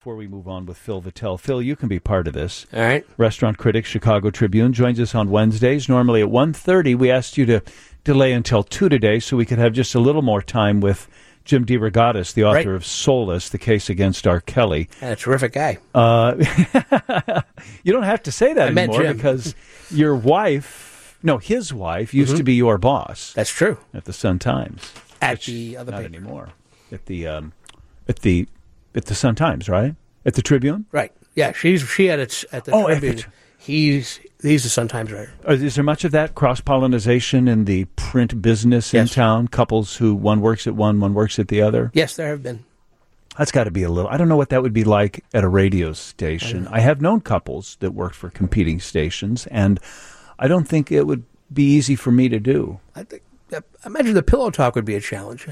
before we move on with Phil Vitale. Phil, you can be part of this. All right. Restaurant critic, Chicago Tribune, joins us on Wednesdays, normally at 1:30. We asked you to delay until 2 today so we could have just a little more time with Jim DeRogatis, the author of Soulless, the case against R. Kelly. And a terrific guy. You don't have to say that anymore because your wife, his wife, used to be your boss. That's true. At the Sun-Times. At the other not paper. Anymore. At the Sun-Times, right? At the Tribune? Right. Yeah, she had it at the Tribune. He's the Sun-Times writer. Is there much of that cross-pollinization in the print business in town? Couples who one works at one works at the other? Yes, there have been. That's got to be a little... I don't know what that would be like at a radio station. I have known couples that worked for competing stations, and I don't think it would be easy for me to do. I imagine the pillow talk would be a challenge.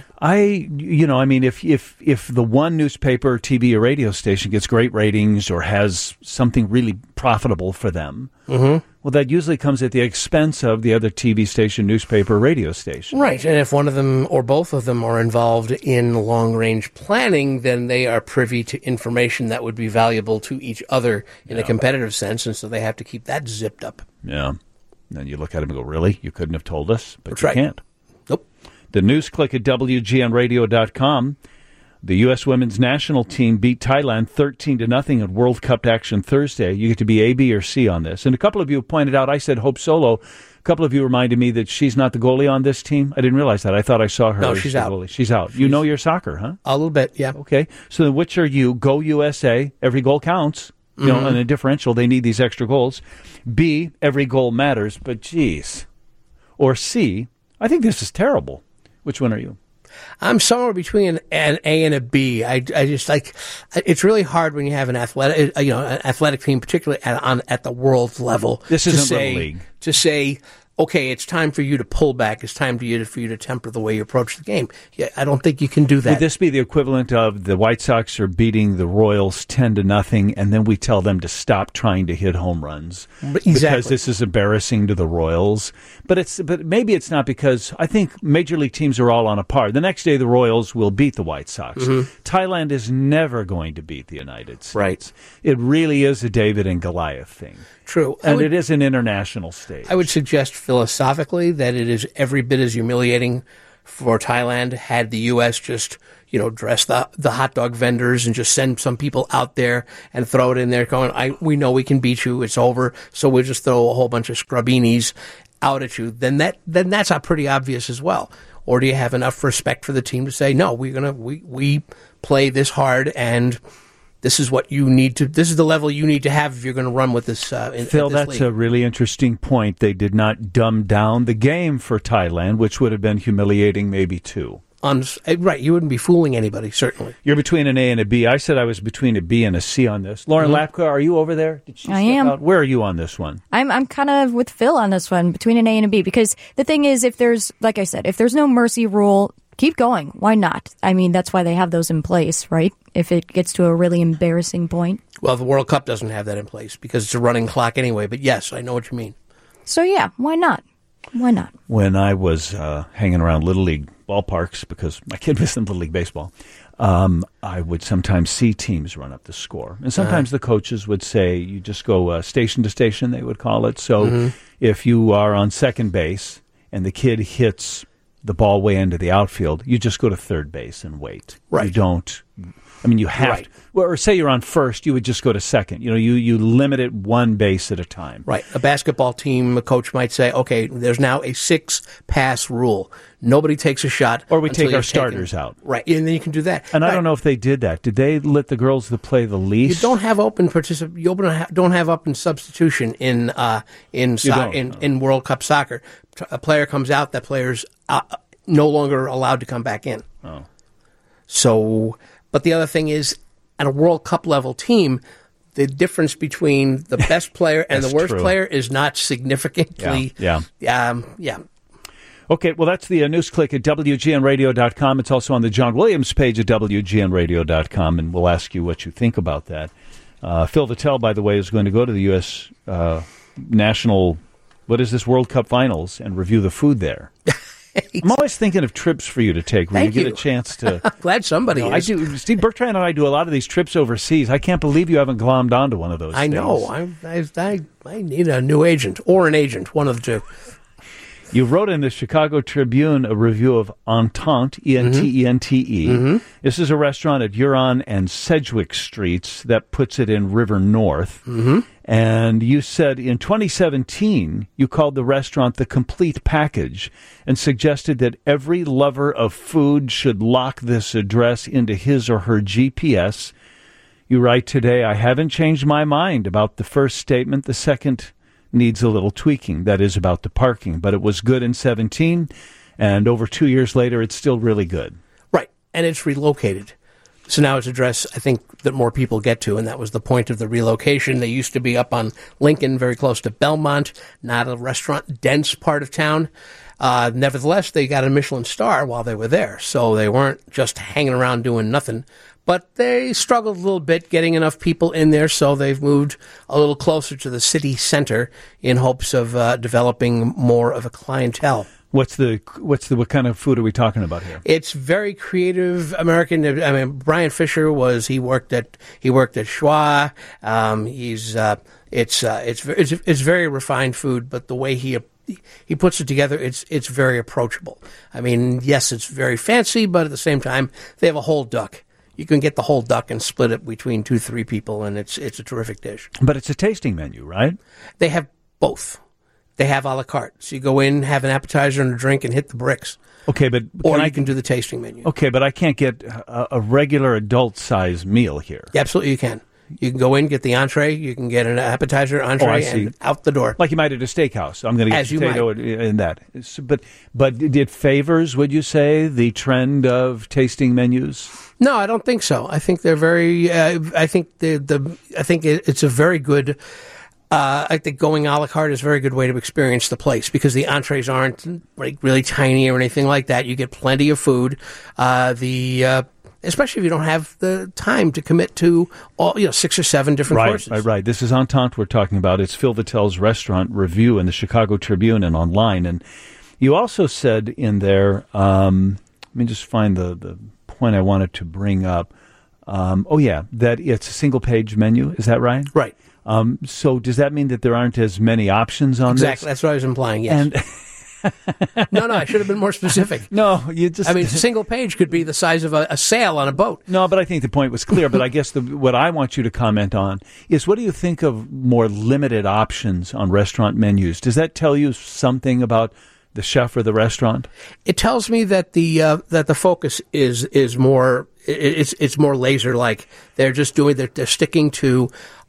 If the one newspaper, TV, or radio station gets great ratings or has something really profitable for them, well, that usually comes at the expense of the other TV station, newspaper, radio station. Right, and if one of them or both of them are involved in long-range planning, then they are privy to information that would be valuable to each other in a competitive sense, and so they have to keep that zipped up. Yeah. Then you look at him and go, really? You couldn't have told us? But That's can't. Nope. The news click at WGNradio.com. The U.S. women's national team beat Thailand 13-0 at World Cup action Thursday. You get to be A, B, or C on this. And a couple of you pointed out, I said Hope Solo. A couple of you reminded me that she's not the goalie on this team. I didn't realize that. I thought I saw her. No, she's out. Goalie. She's out. You know your soccer, huh? A little bit, yeah. Okay. So then which are you? Go USA. Every goal counts. In a differential, they need these extra goals. B, every goal matters, but geez. Or C, I think this is terrible. Which one are you? I'm somewhere between an A and a B. I just it's really hard when you have an athletic team, particularly at the world level. This isn't Little League. To say, okay, it's time for you to pull back. It's time for you to temper the way you approach the game. Yeah, I don't think you can do that. Would this be the equivalent of the White Sox are beating the Royals 10-0, and then we tell them to stop trying to hit home runs because this is embarrassing to the Royals? But maybe it's not, because I think major league teams are all on a par. The next day, the Royals will beat the White Sox. Thailand is never going to beat the United States. Right. It really is a David and Goliath thing. True. And it is an international stage. I would suggest philosophically that it is every bit as humiliating for Thailand had the U.S. just, dress the hot dog vendors and just send some people out there and throw it in there going, we know we can beat you, it's over, so we'll just throw a whole bunch of scrubbinis out at you. Then that's pretty obvious as well. Or do you have enough respect for the team to say, no, we play this hard, and this is what you need to. This is the level you need to have if you're going to run with this. Phil, that's league. A really interesting point. They did not dumb down the game for Thailand, which would have been humiliating, maybe too. Right, you wouldn't be fooling anybody. Certainly, you're between an A and a B. I said I was between a B and a C on this. Lauren Lapka, are you over there? Did she I am. Out? Where are you on this one? I'm kind of with Phil on this one, between an A and a B, because the thing is, if there's no mercy rule, keep going. Why not? I mean, that's why they have those in place, right? If it gets to a really embarrassing point. Well, the World Cup doesn't have that in place because it's a running clock anyway. But yes, I know what you mean. So yeah, why not? Why not? When I was hanging around Little League ballparks, because my kid was in Little League baseball, I would sometimes see teams run up the score. And sometimes the coaches would say, you just go station to station, they would call it. So if you are on second base and the kid hits the ball way into the outfield, you just go to third base and wait. Right. You don't... you have to. Well, or say you're on first, you would just go to second. You limit it one base at a time. Right. A basketball team, a coach might say, okay, there's now a 6-pass rule. Nobody takes a shot. Or we take our starters out. Right. And then you can do that. And I don't know if they did that. Did they let the girls that play the least? You don't have open don't have open substitution in World Cup soccer. A player comes out, that player's no longer allowed to come back in. Oh. So... But the other thing is, at a World Cup level team, the difference between the best player and the worst player is not significantly. Yeah. Yeah. Okay, well, that's the news click at WGNradio.com. It's also on the John Williams page at WGNradio.com, and we'll ask you what you think about that. Phil Vitale, by the way, is going to go to the U.S. National, World Cup Finals and review the food there. I'm always thinking of trips for you to take where Thank you get you. a chance to. Glad somebody I is. do. Steve Bertrand and I do a lot of these trips overseas. I can't believe you haven't glommed onto one of those. I things. know. I need a new agent or an agent, one of the two. You wrote in the Chicago Tribune a review of Entente, E-N-T-E-N-T-E. Mm-hmm. This is a restaurant at Huron and Sedgwick Streets that puts it in River North. Mm-hmm. And you said in 2017, you called the restaurant the complete package and suggested that every lover of food should lock this address into his or her GPS. You write today, I haven't changed my mind about the first statement. The second needs a little tweaking, that is about the parking. But it was good in 17, and over 2 years later, it's still really good. Right, and it's relocated. So now it's an address, I think, that more people get to, and that was the point of the relocation. They used to be up on Lincoln, very close to Belmont, not a restaurant-dense part of town. Nevertheless, they got a Michelin star while they were there, so they weren't just hanging around doing nothing. But they struggled a little bit getting enough people in there, so they've moved a little closer to the city center in hopes of developing more of a clientele. It's very creative American. I mean, Brian Fisher he worked at Schwa. It's very refined food, but the way he puts it together, it's very approachable. I mean, yes, it's very fancy, but at the same time, they have a whole duck. You can get the whole duck and split it between 2-3 people, and it's a terrific dish. But it's a tasting menu, right? They have both. They have a la carte. So you go in, have an appetizer and a drink, and hit the bricks. Okay, but you can do the tasting menu. Okay, but I can't get a regular adult-size meal here. Absolutely, you can. You can go in, get the entree. You can get an appetizer, entree, and out the door. Like you might at a steakhouse. I'm going to get potato in that. But it favors, would you say, the trend of tasting menus? No, I don't think so. I think they're very. I think it's a very good. I think going a la carte is a very good way to experience the place because the entrees aren't like really tiny or anything like that. You get plenty of food. Especially if you don't have the time to commit to all 6 or 7 different courses. Right. This is Entente we're talking about. It's Phil Vittel's restaurant review in the Chicago Tribune and online. And you also said in there, let me just find the point I wanted to bring up. That it's a single-page menu. Is that right? Right. So does that mean that there aren't as many options on this? Exactly. That's what I was implying, yes. And No, I should have been more specific. No, you just... I mean, a single page could be the size of a sail on a boat. No, but I think the point was clear. But I guess what I want you to comment on is what do you think of more limited options on restaurant menus? Does that tell you something about the chef or the restaurant? It tells me that the focus is more... It's more laser-like. They're sticking to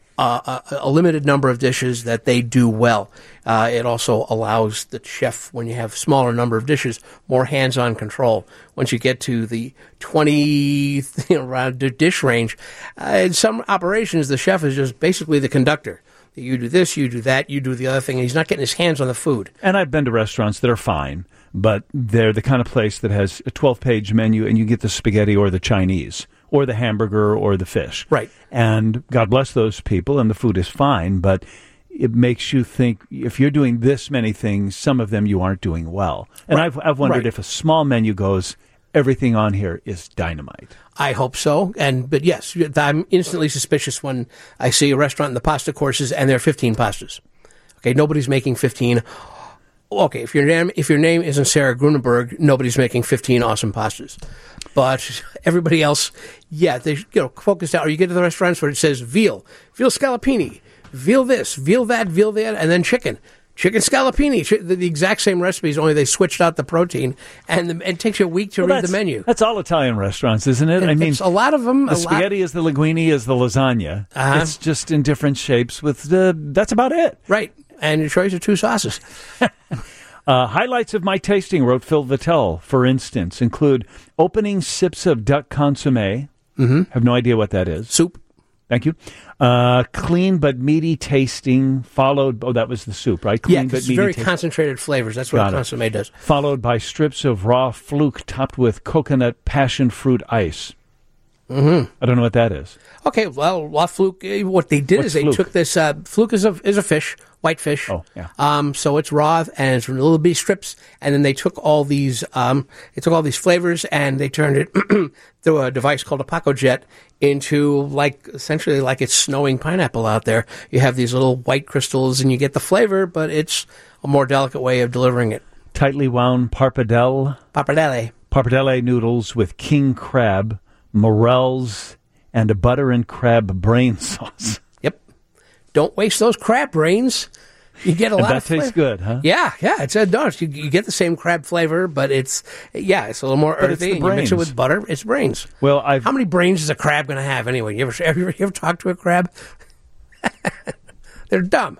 a limited number of dishes that they do well. It also allows the chef, when you have smaller number of dishes, more hands-on control. Once you get to the 20 dish range, in some operations, the chef is just basically the conductor. You do this, you do that, you do the other thing, and he's not getting his hands on the food. And I've been to restaurants that are fine, but they're the kind of place that has a 12-page menu, and you get the spaghetti or the Chinese, or the hamburger or the fish. Right. And God bless those people, and the food is fine, but it makes you think if you're doing this many things, some of them you aren't doing well. And right. I've wondered if a small menu goes, everything on here is dynamite. I hope so. But yes, I'm instantly suspicious when I see a restaurant in the pasta courses and there are 15 pastas. Okay, nobody's making 15. Okay, if your name isn't Sarah Grunenberg, nobody's making 15 awesome pastas. But everybody else, they focus out. Or you get to the restaurants where it says veal scallopini, veal this, veal that, and then chicken scallopini. The exact same recipes, only they switched out the protein, and it takes you a week to read the menu. That's all Italian restaurants, isn't it? It's a lot of them. The spaghetti is the linguine, is the lasagna. Uh-huh. It's just in different shapes. That's about it. Right. And your choice of 2 sauces. Highlights of my tasting, wrote Phil Vittel, for instance, include opening sips of duck consommé. Mm-hmm. Have no idea what that is. Soup. Thank you. Clean but meaty tasting, followed... Oh, that was the soup, right? Clean but it's meaty very concentrated flavors. That's what consommé does. Followed by strips of raw fluke topped with coconut passion fruit ice. Mm-hmm. I don't know what that is. Okay, well, La Fluke, what they did What's is they fluke? took this, fluke is a fish, white fish. Oh, yeah. So it's raw and it's little bitty strips, and then they took all these flavors and they turned it through a device called a Paco Jet into essentially like it's snowing pineapple out there. You have these little white crystals and you get the flavor, but it's a more delicate way of delivering it. Tightly wound pappardelle noodles with king crab, morels, and a butter and crab brain sauce. Yep. Don't waste those crab brains. You get a lot that of flavor. tastes good, huh? Yeah. It's a does. You get the same crab flavor, but it's a little more But it's earthy. the And you mix it brains. with butter. It's brains. Well, How many brains is a crab going to have anyway? You ever talk to a crab? They're dumb.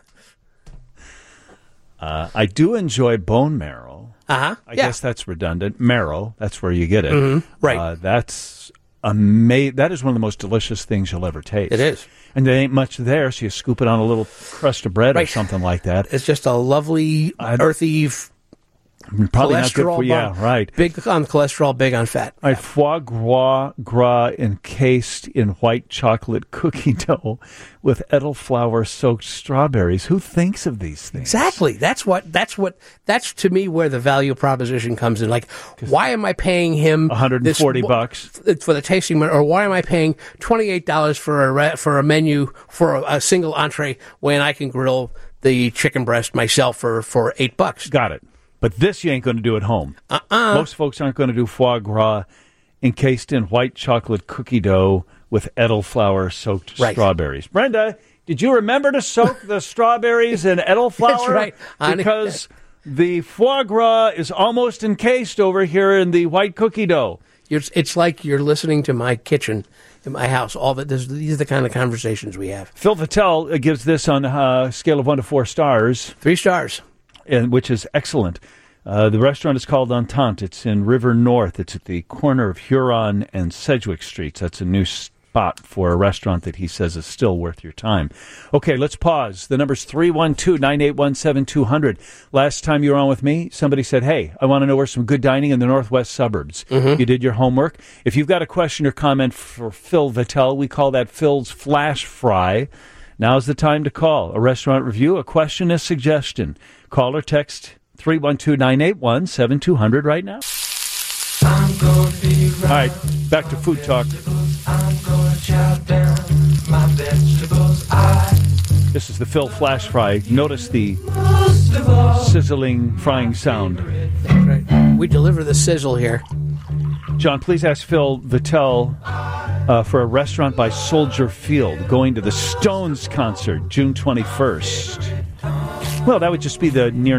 I do enjoy bone marrow. I guess that's redundant. Marrow, that's where you get it. Mm-hmm. Right. That's amazing. That is one of the most delicious things you'll ever taste. It is. And there ain't much there, so you scoop it on a little crust of bread or Right. something like that. It's just a lovely, earthy Probably not good cholesterol for you. Yeah, bomb. right. Big on cholesterol, big on fat. All right, foie gras encased in white chocolate cookie dough with edelflower-soaked strawberries. Who thinks of these things? Exactly. That's to me where the value proposition comes in. Like, why am I paying him $140 for the tasting, or why am I paying $28 for a menu for a single entree when I can grill the chicken breast myself for $8? Got it. But this you ain't going to do at home. Most folks aren't going to do foie gras encased in white chocolate cookie dough with edelflower-soaked strawberries. Brenda, did you remember to soak the strawberries in edelflower? That's right. Because the foie gras is almost encased over here in the white cookie dough. It's like you're listening to my kitchen in my house. These are the kind of conversations we have. Phil Vitale gives this on a scale of 1 to 4 stars. 3 stars. Which is excellent. The restaurant is called Entente. It's in River North. It's at the corner of Huron and Sedgwick Streets. That's a new spot for a restaurant that he says is still worth your time. Okay, let's pause. The number's 312-981-7200. Last time you were on with me, somebody said, hey, I want to know where some good dining in the northwest suburbs. Mm-hmm. You did your homework. If you've got a question or comment for Phil Vitale, we call that Phil's Flash Fry. Now's the time to call. A restaurant review, a question, a suggestion. Call or text 312-981-7200 right now. All right, back to Food Talk. This is the Phil Flash Fry. Notice the sizzling frying sound. That's right. We deliver the sizzle here. John, please ask Phil Vitale for a restaurant by Soldier Field going to the Stones concert June 21st. Well, that would just be the near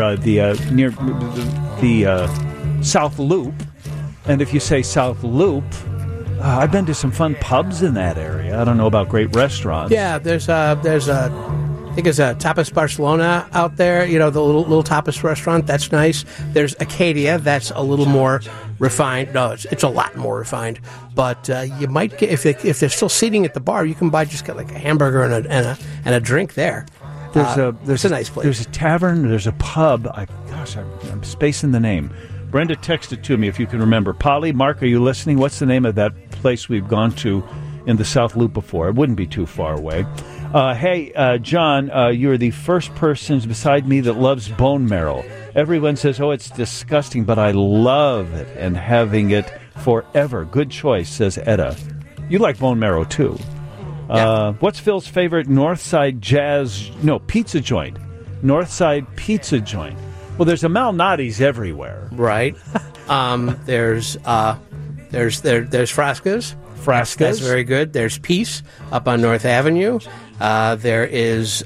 South Loop. And if you say South Loop, I've been to some fun pubs in that area. I don't know about great restaurants. Yeah, there's I think it's a Tapas Barcelona out there. You know, the little tapas restaurant. That's nice. There's Acadia. That's a little more refined. No, it's a lot more refined. But you might get if they're still seating at the bar, you can get like a hamburger and a drink there. There's a nice place. There's a tavern. There's a pub. I'm spacing the name. Brenda texted to me if you can remember. Polly, Mark, are you listening? What's the name of that place we've gone to in the South Loop before? It wouldn't be too far away. Hey, John, you're the first person beside me that loves bone marrow. Everyone says, oh, it's disgusting, but I love it and having it forever. Good choice, says Etta. You like bone marrow, too. Yeah. What's Phil's favorite Northside pizza joint? Northside pizza joint. Well, there's a Malnati's everywhere. Right. There's Frasca's. Frasca's. That's very good. There's Peace up on North Avenue. There is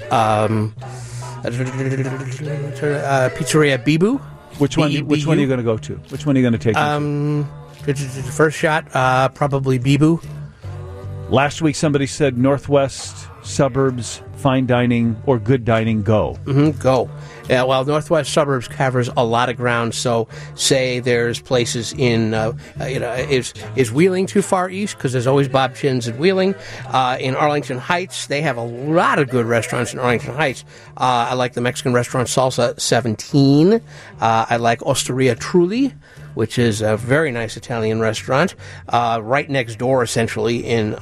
Pizzeria Bibu. Which one are you going to go to? Which one are you going to take? First shot, probably Bibu. Last week, somebody said Northwest suburbs, fine dining, or good dining, go. Mm-hmm, go. Yeah, well, Northwest suburbs covers a lot of ground. So, say there's places in, is Wheeling too far east? Because there's always Bob Chin's in Wheeling. In Arlington Heights, they have a lot of good restaurants in Arlington Heights. I like the Mexican restaurant Salsa 17. I like Osteria Truly. which is a very nice Italian restaurant, right next door, essentially in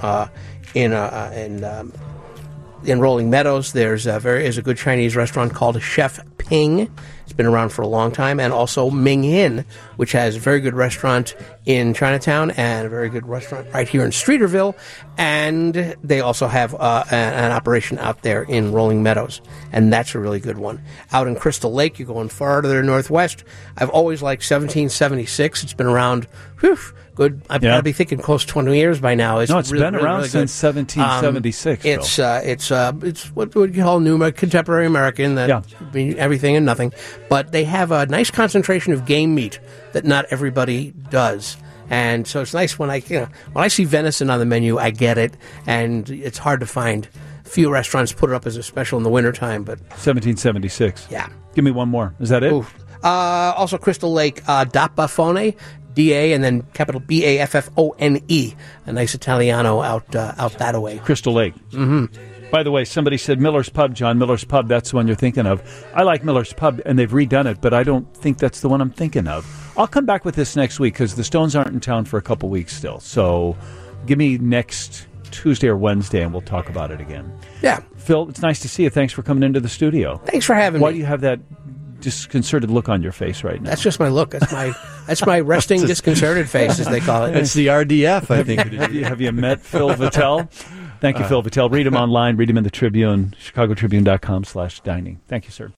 Rolling Meadows. There's a good Chinese restaurant called Chef Ping. It's been around for a long time, and also Ming Hin, which has a very good restaurant in Chinatown and a very good restaurant right here in Streeterville. And they also have an operation out there in Rolling Meadows, and that's a really good one. Out in Crystal Lake, you're going farther northwest. I've always liked 1776. It's been around, good. I've got to be thinking close to 20 years by now. It's been around since 1776. It's what would you call new contemporary American. That means everything and nothing. But they have a nice concentration of game meat that not everybody does. And so it's nice when I see venison on the menu, I get it, and it's hard to find. Few restaurants put it up as a special in the wintertime, but 1776. Yeah. Give me one more. Is that it? Ooh. Also Crystal Lake, Da Baffone, D-A, and then capital B-A-F-F-O-N-E. A nice Italiano out that way. Crystal Lake. Mm-hmm. By the way, somebody said Miller's Pub, John. Miller's Pub, that's the one you're thinking of. I like Miller's Pub, and they've redone it, but I don't think that's the one I'm thinking of. I'll come back with this next week, because the Stones aren't in town for a couple weeks still. So give me next Tuesday or Wednesday, and we'll talk about it again. Yeah. Phil, it's nice to see you. Thanks for coming into the studio. Thanks for having me. Why do you have that disconcerted look on your face right now? That's just my look. That's my resting disconcerted face, as they call it. It's the RDF, I think. Have you met Phil Vitale? Thank you, Phil Vitale. Read him online. Read him in the Tribune, chicagotribune.com/dining. Thank you, sir.